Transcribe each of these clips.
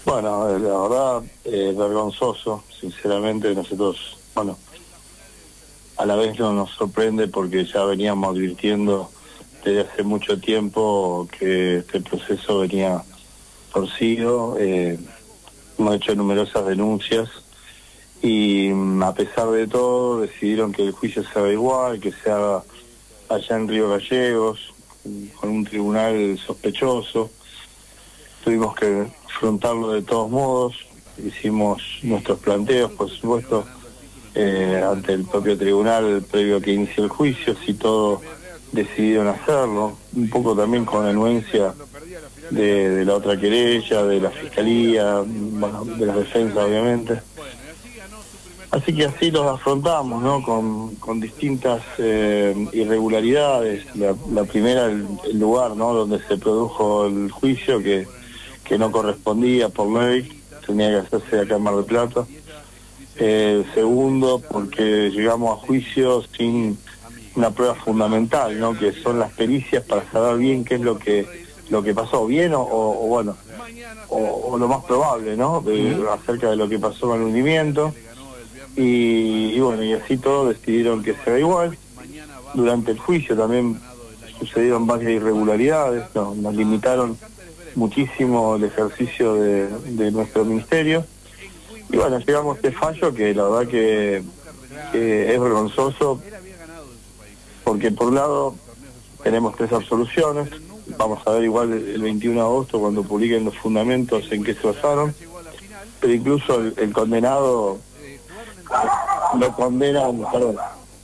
Bueno, la verdad, vergonzoso, sinceramente. Nosotros, bueno, a la vez no nos sorprende porque ya veníamos advirtiendo desde hace mucho tiempo que este proceso venía torcido. Hemos hecho numerosas denuncias y a pesar de todo decidieron que el juicio se haga igual, que se haga allá en Río Gallegos, con un tribunal sospechoso. Tuvimos que afrontarlo de todos modos, hicimos nuestros planteos, por supuesto, ante el propio tribunal previo a que inicie el juicio, si todo decidieron hacerlo, un poco también con anuencia de la otra querella, de la fiscalía, bueno, de la defensa obviamente. Así que así los afrontamos, ¿no? Con distintas irregularidades. La primera, el lugar, ¿no? Donde se produjo el juicio, que no correspondía por ley, tenía que hacerse acá en Mar del Plata. Segundo, porque llegamos a juicio sin una prueba fundamental, ¿no? Que son las pericias para saber bien qué es lo que pasó, bien o bueno, o lo más probable, ¿no? Acerca de lo que pasó con el hundimiento. Y bueno, y así todo decidieron que sea igual. Durante el juicio también sucedieron varias irregularidades, nos limitaron muchísimo el ejercicio de nuestro ministerio. Y bueno, llegamos a este fallo que la verdad que es vergonzoso, porque por un lado tenemos 3 absoluciones, vamos a ver igual el 21 de agosto cuando publiquen los fundamentos en qué se basaron, pero incluso el condenado lo condenan, perdón,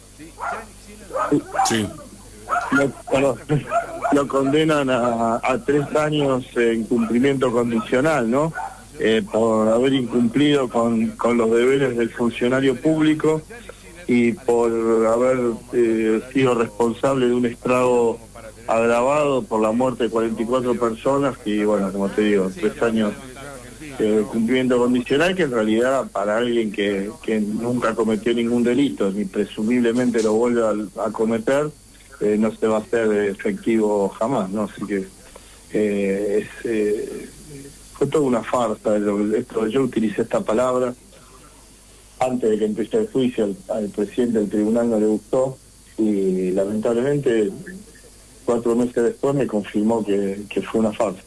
Sí. lo condenan a 3 años en cumplimiento condicional, ¿no? Por haber incumplido con los deberes del funcionario público y por haber sido responsable de un estrago agravado por la muerte de 44 personas y bueno, como te digo, 3 años cumplimiento condicional, que en realidad para alguien que nunca cometió ningún delito ni presumiblemente lo vuelva a cometer, no se va a hacer efectivo jamás, ¿no? Así que fue toda una farsa. Yo utilicé esta palabra antes de que empiece el juicio, al presidente del tribunal no le gustó y lamentablemente 4 meses después me confirmó que fue una farsa.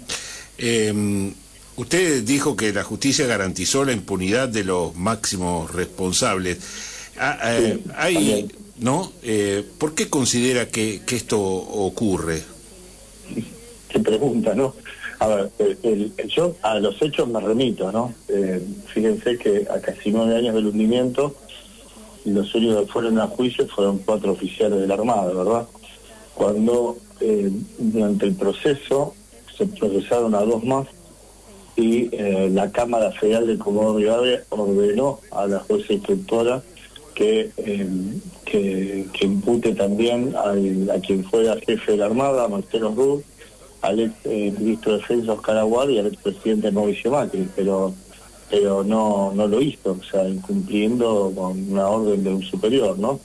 Usted dijo que la justicia garantizó la impunidad de los máximos responsables. Sí, Hay, ¿no? ¿Por qué considera que esto ocurre? Qué pregunta, ¿no? A ver, yo a los hechos me remito, ¿no? Fíjense que a casi 9 años del hundimiento, los únicos que fueron a juicio fueron 4 oficiales de la Armada, ¿verdad? Cuando durante el proceso se procesaron a 2 más y la Cámara Federal de Comodoro Rivadavia ordenó a la jueza instructora que impute también a quien fuera jefe de la Armada, Marcelo Ruz, al ex ministro de Defensa Oscar Aguad y al expresidente Mauricio Macri, pero no lo hizo, o sea, incumpliendo con una orden de un superior, ¿no?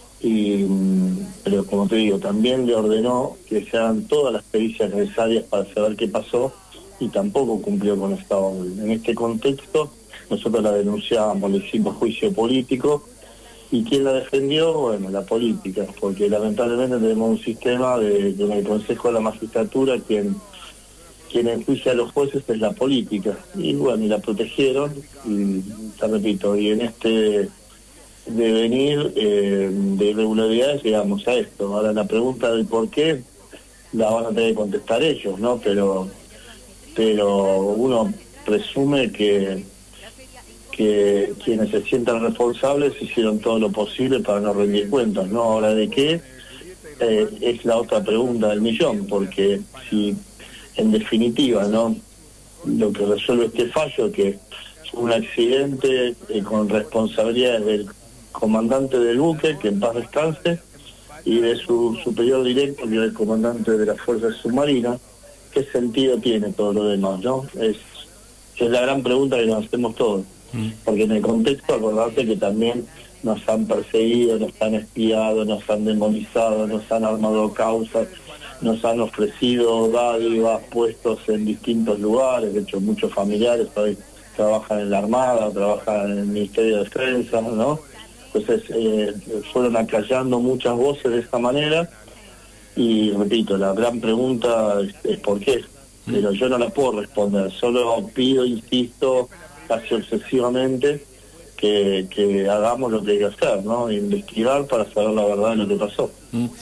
Pero como te digo, también le ordenó que se hagan todas las pericias necesarias para saber qué pasó y tampoco cumplió con esta orden. En este contexto, nosotros la denunciábamos, le hicimos juicio político. ¿Y quién la defendió? Bueno, la política, porque lamentablemente tenemos un sistema de en el Consejo de la Magistratura quien enjuicia a los jueces es la política. Y bueno, y la protegieron, y te repito, y en este devenir de irregularidades llegamos a esto. Ahora la pregunta del por qué la van a tener que contestar ellos, ¿no? Pero uno presume que quienes se sientan responsables hicieron todo lo posible para no rendir cuentas, ¿no? Ahora, ¿de qué? Es la otra pregunta del millón, porque si en definitiva, ¿no?, lo que resuelve este fallo, que es un accidente con responsabilidades del comandante del buque, que en paz descanse, y de su superior directo, que es el comandante de las fuerzas submarinas, ¿qué sentido tiene todo lo demás, no? Es la gran pregunta que nos hacemos todos. Porque en el contexto, acordate que también nos han perseguido, nos han espiado, nos han demonizado, nos han armado causas, nos han ofrecido dádivas, puestos en distintos lugares. De hecho, muchos familiares hoy trabajan en la Armada, trabajan en el Ministerio de Defensa, ¿no? Entonces fueron acallando muchas voces de esta manera, y repito, la gran pregunta es ¿por qué? Pero yo no la puedo responder, solo pido, insisto, casi obsesivamente, que hagamos lo que hay que hacer, ¿no? Investigar para saber la verdad de lo que pasó.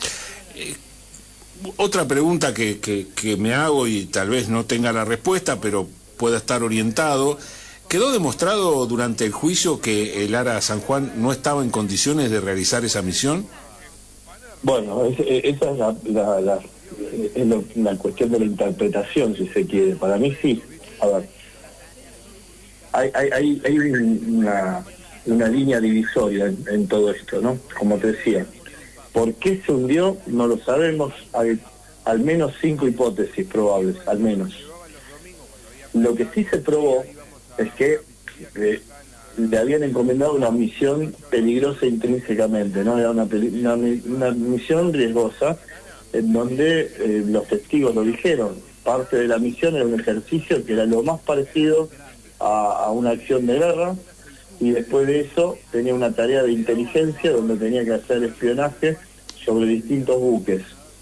Otra pregunta que me hago, y tal vez no tenga la respuesta, pero pueda estar orientado: ¿quedó demostrado durante el juicio que el ARA San Juan no estaba en condiciones de realizar esa misión? Bueno, esa es la cuestión de la interpretación, si se quiere. Para mí sí. A ver, hay una línea divisoria en todo esto, ¿no? Como te decía, ¿por qué se hundió? No lo sabemos. Hay al menos 5 hipótesis probables, al menos. Lo que sí se probó es que le habían encomendado una misión peligrosa intrínsecamente, ¿no? Era una misión riesgosa, en donde los testigos lo dijeron. Parte de la misión era un ejercicio que era lo más parecido a una acción de guerra, y después de eso tenía una tarea de inteligencia donde tenía que hacer espionaje sobre distintos buques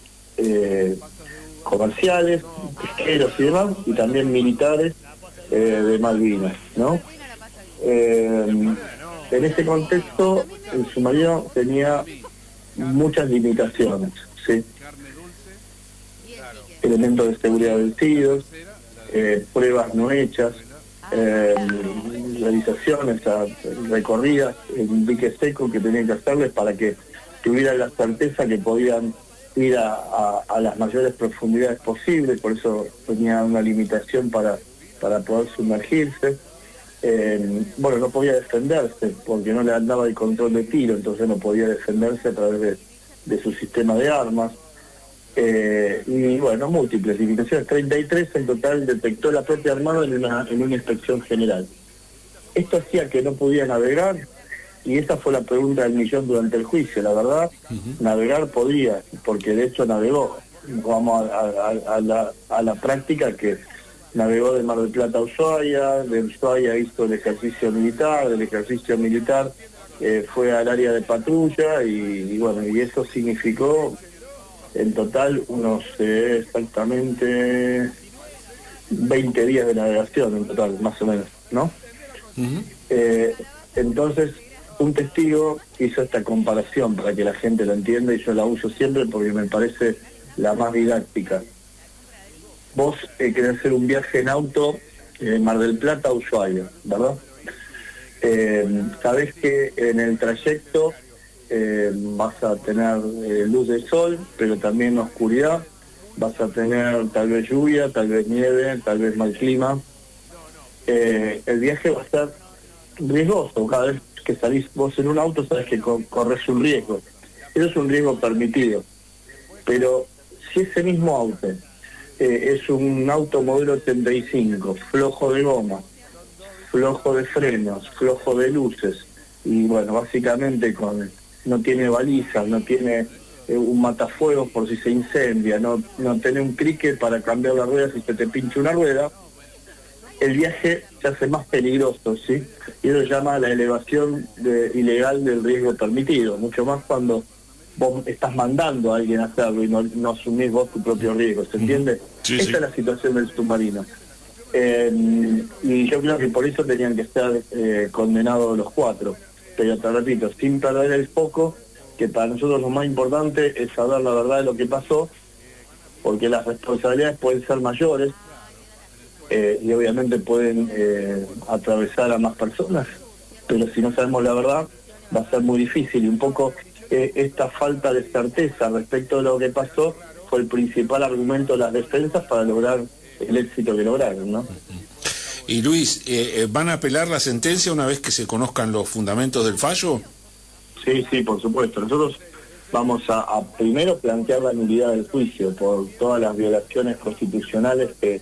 comerciales, pesqueros y demás, y también militares de Malvinas, ¿no? En ese contexto, el submarino tenía muchas limitaciones, ¿sí? Elementos de seguridad vencidos, pruebas no hechas, realizaciones recorridas en dique seco que tenían que hacerles para que tuvieran la certeza que podían ir a las mayores profundidades posibles. Por eso tenía una limitación para poder sumergirse. Bueno, no podía defenderse porque no le andaba el control de tiro, entonces no podía defenderse a través de su sistema de armas. Y bueno, múltiples limitaciones, 33 en total detectó la propia Armada en una inspección general. Esto hacía que no podía navegar, y esa fue la pregunta del millón durante el juicio. La verdad, navegar podía, porque de hecho navegó. Vamos a la práctica, que navegó de Mar del Plata a Ushuaia, de Ushuaia hizo el ejercicio militar, del ejercicio militar fue al área de patrulla, y bueno, y eso significó en total unos exactamente 20 días de navegación en total, más o menos, ¿no? Entonces, un testigo hizo esta comparación para que la gente lo entienda, y yo la uso siempre porque me parece la más didáctica. Vos querés hacer un viaje en auto Mar del Plata a Ushuaia, ¿verdad? Sabés que en el trayecto vas a tener luz del sol, pero también oscuridad. Vas a tener tal vez lluvia, tal vez nieve, tal vez mal clima. El viaje va a ser riesgoso. Cada vez que salís vos en un auto, sabes que corres un riesgo. Eso es un riesgo permitido. Pero si ese mismo auto es un auto modelo 85, flojo de goma, flojo de frenos, flojo de luces, y bueno, básicamente no tiene balizas, no tiene un matafuegos por si se incendia, no tiene un crique para cambiar la rueda si se te pincha una rueda, el viaje se hace más peligroso, ¿sí? Y eso se llama la elevación ilegal del riesgo permitido, mucho más cuando vos estás mandando a alguien a hacerlo y no asumís vos tu propio riesgo, ¿se entiende? Sí, Esta sí. es la situación del submarino. Y yo creo que por eso tenían que ser condenados los 4. Pero te repito, sin perder el foco, que para nosotros lo más importante es saber la verdad de lo que pasó, porque las responsabilidades pueden ser mayores, y obviamente pueden atravesar a más personas, pero si no sabemos la verdad va a ser muy difícil, y un poco esta falta de certeza respecto de lo que pasó fue el principal argumento de las defensas para lograr el éxito que lograron, ¿no? Y Luis, ¿van a apelar la sentencia una vez que se conozcan los fundamentos del fallo? Sí, por supuesto. Nosotros vamos a primero plantear la nulidad del juicio por todas las violaciones constitucionales que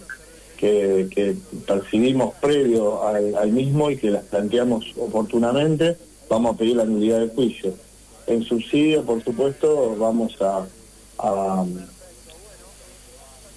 percibimos previo al mismo y que las planteamos oportunamente. Vamos a pedir la nulidad del juicio. En subsidio, por supuesto, vamos a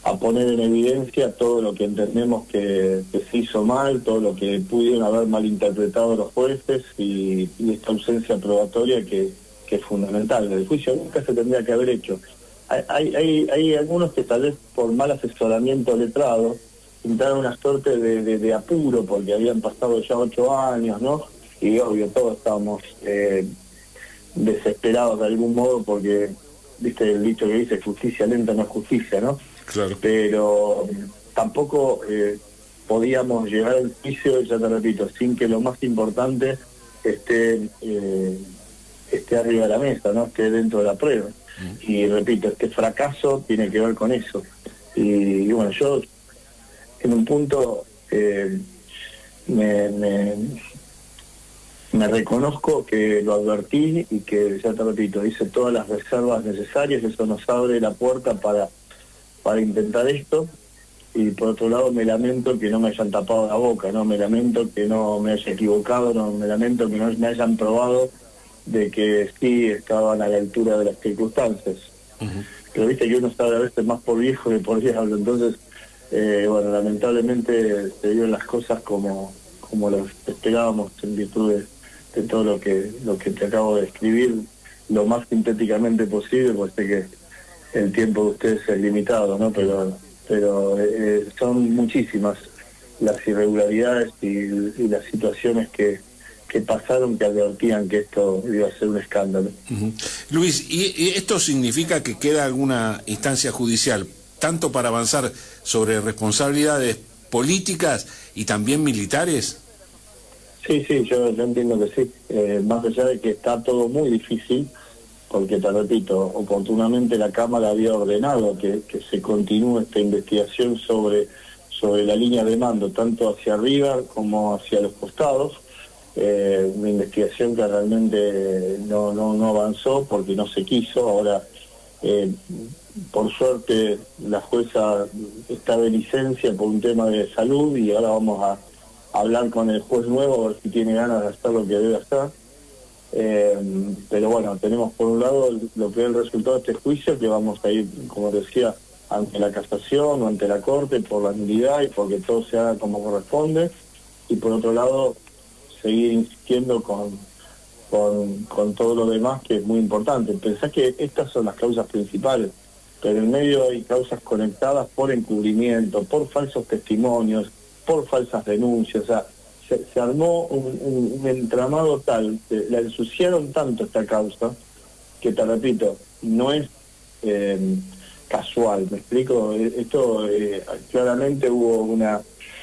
a poner en evidencia todo lo que entendemos que se hizo mal, todo lo que pudieron haber malinterpretado los jueces y esta ausencia probatoria que es fundamental. El juicio nunca se tendría que haber hecho. Hay algunos que tal vez por mal asesoramiento letrado entraron una suerte de apuro porque habían pasado ya 8 años, ¿no? Y obvio, todos estábamos desesperados de algún modo porque, viste el dicho que dice, justicia lenta no es justicia, ¿no? Claro. Pero tampoco podíamos llegar al juicio, ya te repito, sin que lo más importante esté arriba de la mesa, ¿no? Esté dentro de la prueba. Y repito, este fracaso tiene que ver con eso. Y bueno, yo en un punto me reconozco que lo advertí y que, ya te repito, hice todas las reservas necesarias. Eso nos abre la puerta para intentar esto. Y por otro lado me lamento que no me hayan tapado la boca, ¿no? Me lamento que no me haya equivocado, no me lamento que no me hayan probado de que sí estaban a la altura de las circunstancias. Pero viste que uno sabe a veces más por viejo que por diablo. Entonces, bueno, lamentablemente se dieron las cosas como las esperábamos, en virtud de todo lo que te acabo de escribir, lo más sintéticamente posible, pues sé que el tiempo de ustedes es limitado, ¿no? Pero son muchísimas las irregularidades y las situaciones que pasaron que advertían que esto iba a ser un escándalo. Luis, ¿y esto significa que queda alguna instancia judicial, tanto para avanzar sobre responsabilidades políticas y también militares? Sí, yo entiendo que sí. Más allá de que está todo muy difícil, porque te repito, oportunamente la Cámara había ordenado que se continúe esta investigación sobre la línea de mando, tanto hacia arriba como hacia los costados. Una investigación que realmente no avanzó porque no se quiso. Ahora, por suerte, la jueza está de licencia por un tema de salud y ahora vamos a hablar con el juez nuevo a ver si tiene ganas de hacer lo que debe hacer. Pero bueno, tenemos por un lado lo que es el resultado de este juicio, que vamos a ir, como decía, ante la casación o ante la corte por la nulidad y porque todo se haga como corresponde, y por otro lado seguir insistiendo con todo lo demás, que es muy importante. Pensá que estas son las causas principales, pero en medio hay causas conectadas por encubrimiento, por falsos testimonios, por falsas denuncias. O sea, se armó un entramado tal, la ensuciaron tanto esta causa, que te repito, no es casual, ¿me explico? Esto claramente hubo una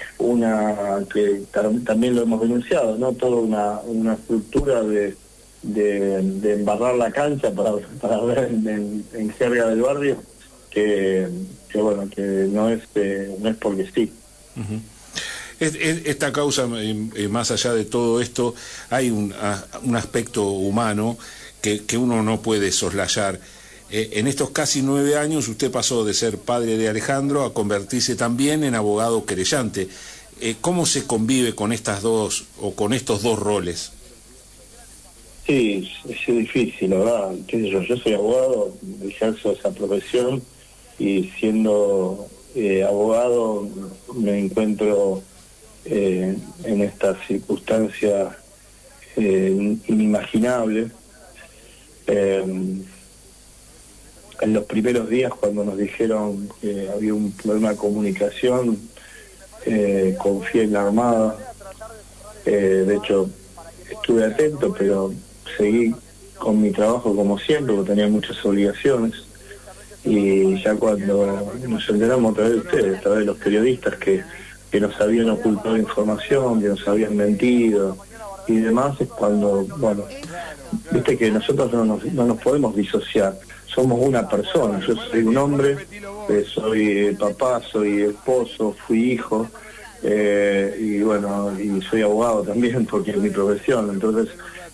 que también lo hemos denunciado, ¿no? Toda una estructura de embarrar la cancha para ver en jerga del barrio, que bueno, que no es porque sí. Esta causa, más allá de todo esto, hay un aspecto humano que uno no puede soslayar. En estos casi 9 años usted pasó de ser padre de Alejandro a convertirse también en abogado querellante. ¿Cómo se convive con estos dos roles? Sí, es difícil, la verdad. ¿Qué sé yo? Yo soy abogado, ejerzo esa profesión y siendo abogado me encuentro en esta circunstancia inimaginable. En los primeros días, cuando nos dijeron que había un problema de comunicación, confié en la Armada. De hecho, estuve atento, pero seguí con mi trabajo como siempre, porque tenía muchas obligaciones. Y ya cuando nos enteramos a través de ustedes, a través de los periodistas que nos habían ocultado información, que nos habían mentido y demás, es cuando, bueno, viste que nosotros no nos podemos disociar. Somos una persona. Yo soy un hombre, soy papá, soy esposo, fui hijo, y bueno, y soy abogado también porque es mi profesión. Entonces,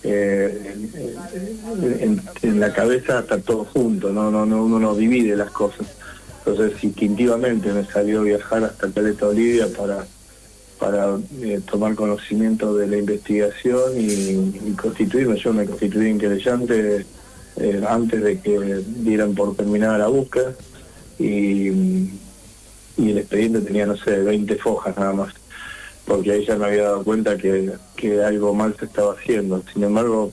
en la cabeza está todo junto, uno no divide las cosas. Entonces, instintivamente me salió viajar hasta Caleta Olivia para tomar conocimiento de la investigación y constituirme. Yo me constituí en querellante antes de que dieran por terminada la búsqueda, y y el expediente tenía, no sé, 20 fojas nada más, porque ahí ya me había dado cuenta que algo mal se estaba haciendo. Sin embargo,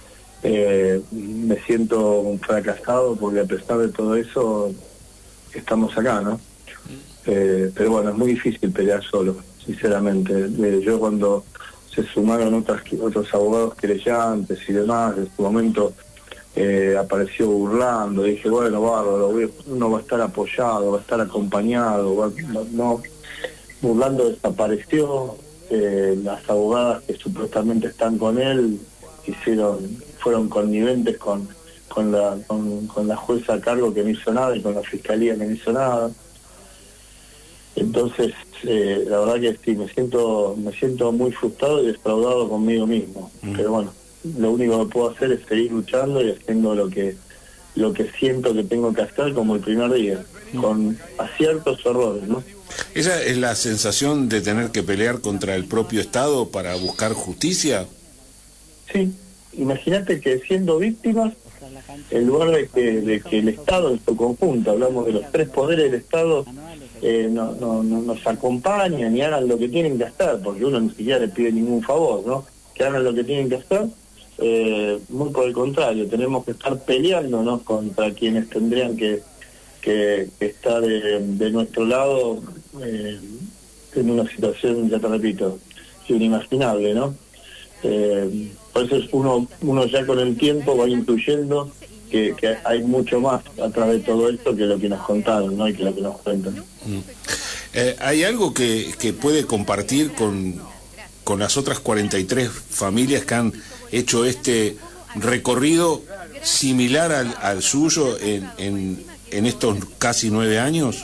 me siento un fracasado porque a pesar de todo eso estamos acá, ¿no? Pero bueno, es muy difícil pelear solo, sinceramente. Yo cuando se sumaron otros abogados querellantes y demás, en su momento apareció burlando, dije, bueno, bárbaro, uno va a estar apoyado, va a estar acompañado, no, burlando desapareció, las abogadas que supuestamente están con él fueron conniventes con la jueza a cargo que no hizo nada y con la fiscalía que no hizo nada. Entonces, la verdad que sí, me siento muy frustrado y defraudado conmigo mismo. Pero bueno, lo único que puedo hacer es seguir luchando y haciendo lo que siento que tengo que hacer como el primer día, con aciertos o errores, ¿no? ¿Esa es la sensación de tener que pelear contra el propio Estado para buscar justicia? Sí, imagínate que siendo víctimas, en lugar de que el Estado en su conjunto, hablamos de los tres poderes del Estado, no nos acompañan y hagan lo que tienen que hacer, porque uno ni siquiera le pide ningún favor, ¿no? Que hagan lo que tienen que hacer, muy por el contrario, tenemos que estar peleándonos contra quienes tendrían que estar de nuestro lado en una situación, ya te repito, inimaginable, ¿no? Por eso uno ya con el tiempo va intuyendo que hay mucho más atrás de todo esto que lo que nos contaron, ¿no? Y que lo que nos cuentan. ¿Hay algo que puede compartir con las otras 43 familias que han hecho este recorrido similar al suyo en estos casi 9 años?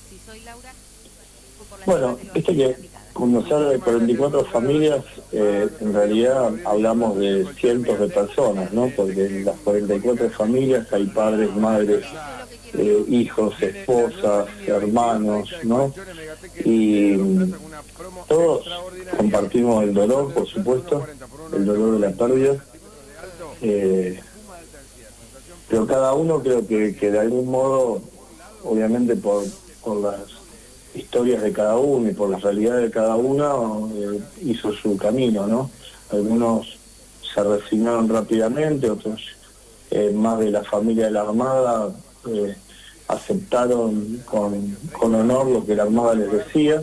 Bueno, viste que cuando se habla de 44 familias, en realidad hablamos de cientos de personas, ¿no? Porque en las 44 familias hay padres, madres, hijos, esposas, hermanos, ¿no? Y todos compartimos el dolor, por supuesto, el dolor de la pérdida, pero cada uno creo que de algún modo, obviamente por las historias de cada uno y por las realidades de cada uno, hizo su camino, ¿no? Algunos se resignaron rápidamente, otros más de la familia de la Armada aceptaron con honor lo que la Armada les decía,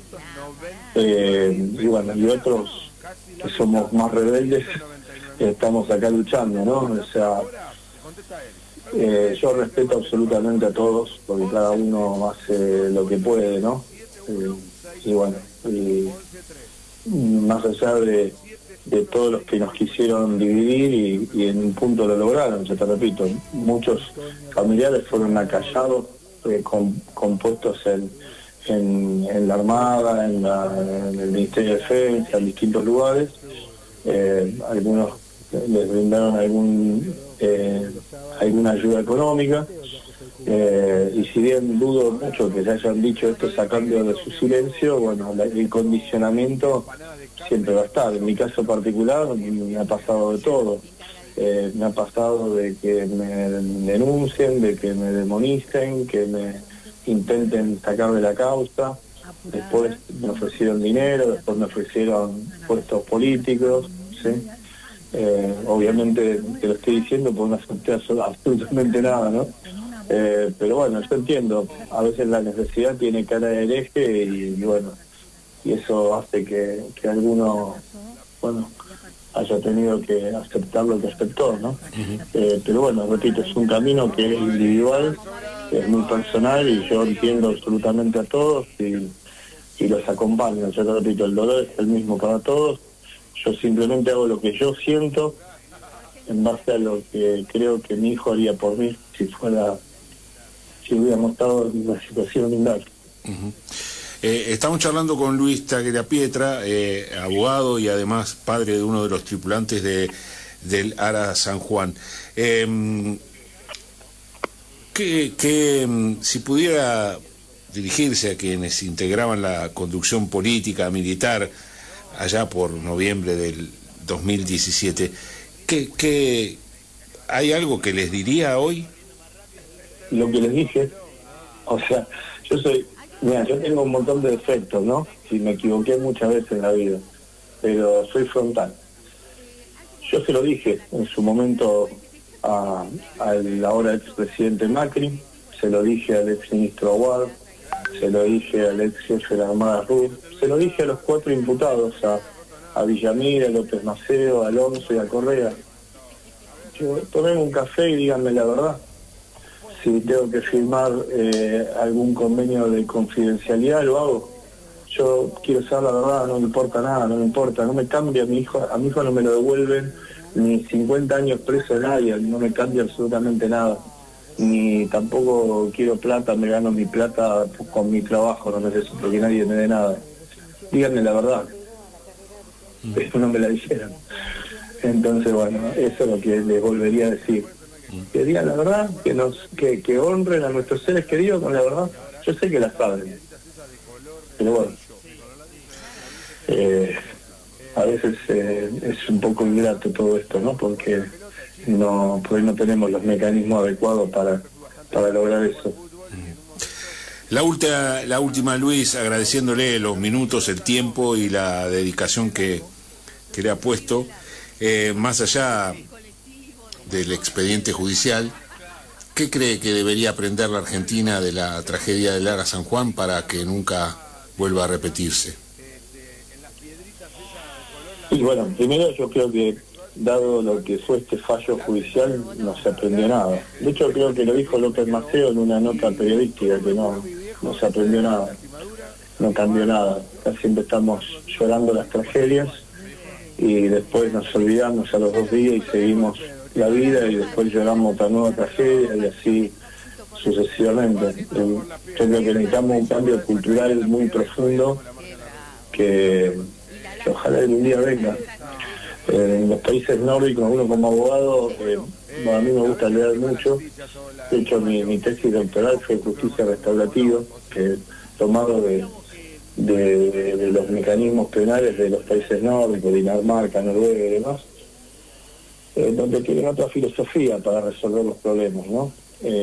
y bueno, y otros que somos más rebeldes estamos acá luchando, ¿no? O sea, yo respeto absolutamente a todos porque cada uno hace lo que puede, ¿no? Y bueno, más allá de todos los que nos quisieron dividir y en un punto lo lograron, ya te repito, muchos familiares fueron acallados con puestos en la Armada, en el Ministerio de Defensa, en distintos lugares. Algunos les brindaron alguna ayuda económica, y si bien dudo mucho que se hayan dicho esto a cambio de su silencio, bueno, el condicionamiento siempre va a estar. En mi caso particular me ha pasado de todo. Me ha pasado de que me denuncien, de que me demonicen, que me intenten sacar de la causa. Después me ofrecieron dinero, después me ofrecieron puestos políticos, ¿sí? Obviamente te lo estoy diciendo porque no acepté absolutamente nada, ¿no? Pero bueno, yo entiendo, a veces la necesidad tiene cara de hereje y bueno, y eso hace que alguno, bueno, haya tenido que aceptar lo que aceptó, ¿no? Pero bueno, repito, es un camino que es individual, es muy personal y yo entiendo absolutamente a todos y los acompaño. Yo te repito, el dolor es el mismo para todos. Yo simplemente hago lo que yo siento en base a lo que creo que mi hijo haría por mí si hubiéramos estado en una situación inversa. Estamos charlando con Luis Tagliapietra, abogado y además padre de uno de los tripulantes del ARA San Juan. Si pudiera dirigirse a quienes integraban la conducción política, militar, allá por noviembre del 2017, ¿hay algo que les diría hoy? Lo que les dije, o sea, yo soy Mira, yo tengo un montón de defectos, ¿no? Y me equivoqué muchas veces en la vida, pero soy frontal. Yo se lo dije en su momento al ahora expresidente Macri, se lo dije al exministro Aguad, se lo dije al ex jefe de la Armada Ruth, se lo dije a los 4 imputados, a Villamil, a López Maceo, a Alonso y a Correa. Yo, tomemos un café y díganme la verdad. Si tengo que firmar algún convenio de confidencialidad, lo hago. Yo quiero saber la verdad, no me importa nada, no me importa, no me cambia a mi hijo no me lo devuelven, ni 50 años preso de nadie, no me cambia absolutamente nada. Ni tampoco quiero plata, me gano mi plata con mi trabajo, no necesito que nadie me dé nada. Díganme la verdad, pero no me la dijeron. Entonces, bueno, eso es lo que les volvería a decir. Que digan la verdad, que honren a nuestros seres queridos con la verdad. Yo sé que la saben, pero bueno, a veces es un poco ingrato todo esto, ¿no? Porque no tenemos los mecanismos adecuados para lograr eso. La última, Luis, agradeciéndole los minutos, el tiempo y la dedicación que le ha puesto, más allá del expediente judicial, ¿qué cree que debería aprender la Argentina de la tragedia de Lara San Juan para que nunca vuelva a repetirse? Y bueno, primero yo creo que, dado lo que fue este fallo judicial, no se aprendió nada. De hecho, creo que lo dijo López Maceo en una nota periodística, que no se aprendió nada, no cambió nada. Siempre estamos llorando las tragedias y después nos olvidamos a los 2 días y seguimos la vida y después lloramos otra nueva tragedia y así sucesivamente. Yo creo que necesitamos un cambio cultural muy profundo que ojalá un día venga. En los países nórdicos, uno como abogado, a mí me gusta leer mucho. De hecho, mi tesis doctoral fue justicia restaurativa, tomado de los mecanismos penales de los países nórdicos, Dinamarca, Noruega y demás, donde tienen otra filosofía para resolver los problemas, ¿no?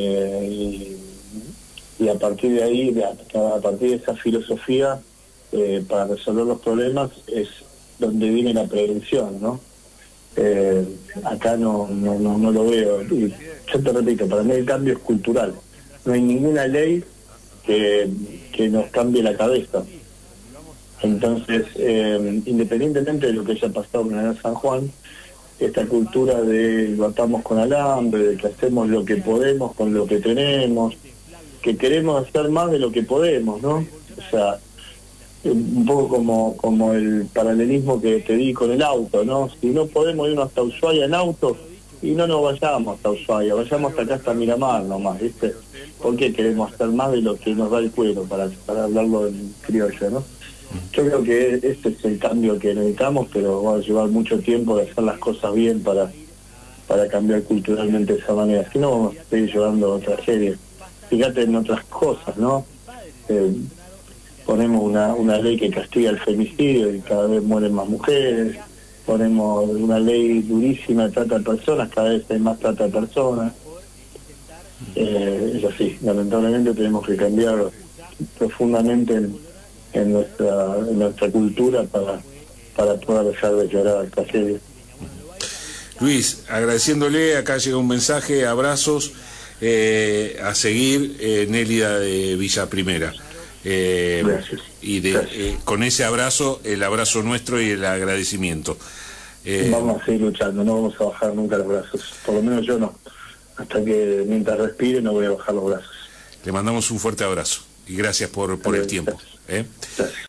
Y a partir de ahí, a partir de esa filosofía, para resolver los problemas es donde viene la prevención, ¿no? Acá no lo veo. Y yo te repito, para mí el cambio es cultural. No hay ninguna ley que nos cambie la cabeza. Entonces, independientemente de lo que haya pasado en San Juan, esta cultura de lo atamos con alambre, de que hacemos lo que podemos con lo que tenemos, que queremos hacer más de lo que podemos, ¿no? O sea, un poco como el paralelismo que te di con el auto, ¿no? Si no podemos irnos hasta Ushuaia en auto, y no nos vayamos hasta Ushuaia, vayamos hasta acá hasta Miramar nomás, ¿viste? Porque queremos hacer más de lo que nos da el cuero, para hablarlo en criollo, ¿no? Yo creo que este es el cambio que necesitamos, pero va a llevar mucho tiempo de hacer las cosas bien para cambiar culturalmente de esa manera. Si no, vamos a seguir llevando tragedias. Fíjate en otras cosas, ¿no? Ponemos una ley que castiga el femicidio y cada vez mueren más mujeres. Ponemos una ley durísima de trata de personas, cada vez hay más trata de personas. Es así, lamentablemente tenemos que cambiar profundamente en nuestra cultura para poder dejar de llorar tragedias. Luis, agradeciéndole, acá llega un mensaje, abrazos, a seguir, Nélida de Villa Primera. Gracias. Y con ese abrazo, el abrazo nuestro y el agradecimiento. Vamos a seguir luchando, no vamos a bajar nunca los brazos, por lo menos yo no. Hasta que mientras respire no voy a bajar los brazos. Le mandamos un fuerte abrazo y gracias por el tiempo. Gracias.